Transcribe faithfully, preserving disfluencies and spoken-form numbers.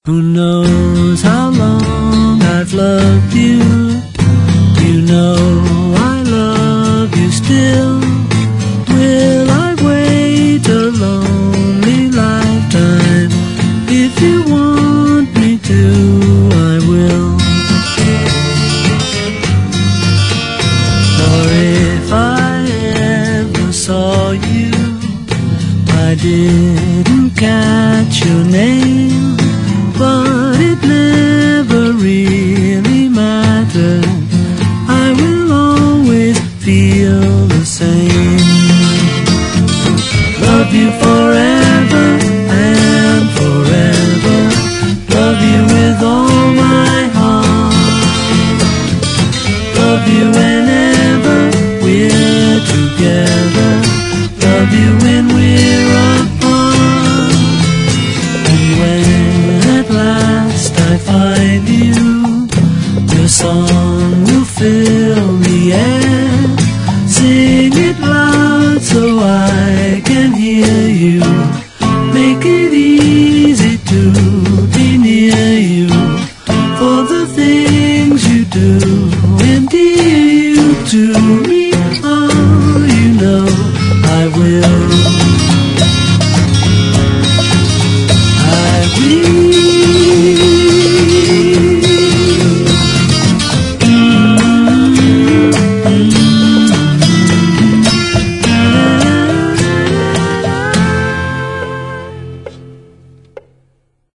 Who knows how long I've loved you? You know I love you still. Will I wait a lonely lifetime? If you want me to, I will. For if I ever saw you, I didn't catch your name, but it never really mattered. I will always feel the same. Love you forever and forever. Love you with all my heart. Love you whenever we're together. Love you when we're apart. And when at last I find you, your song will fill me